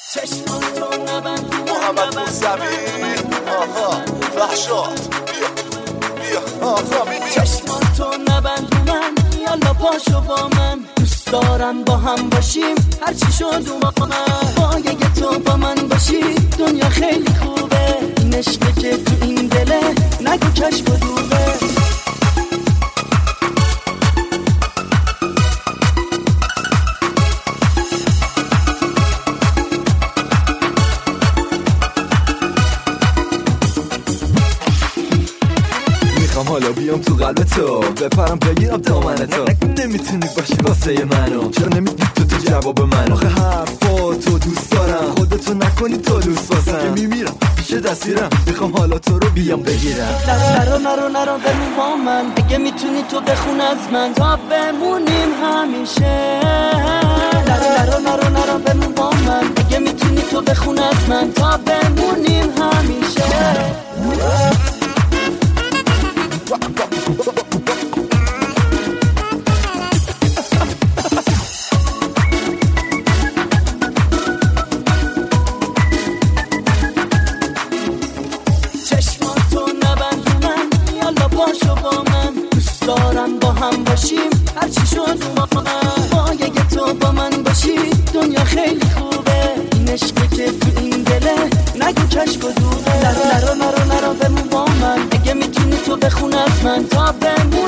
محمد موسوی وحشات بیا چشماتو نبند رو من یالا پاشو با من دوست دارم با هم باشیم هرچی شد اومد پایه تو با من باشی دنیا خیلی خوبه این عشقه که تو این دله نگو کشف و دوغه حالا بیام تو قلب تو بپرم بگیرم دامن تو نمیتونی باشی واسه منو چرا نمیدی تو جواب منو آخه حرفا تو دوست دارم خودتو نکنی تو دوست واسم میمیرم پیش دستیرم میخوام حالا تو رو بیام بگیرم نرو بمون با من اگه میتونی تو بخون از من تا بمونیم همیشه نرو بمون با من اگه میتونی تو بخون از من تا بمونیم همیشه چشماتو نبند رو من یالا پاشو با من دوست دارم با هم باشیم هرچی شد اومد پایه تو با من باشی دنیا خیلی خوبه این عشقه که تو این دله نگو کشف و دوغه نرو بمون با من اگه میتونی تو بخون از من تا بمون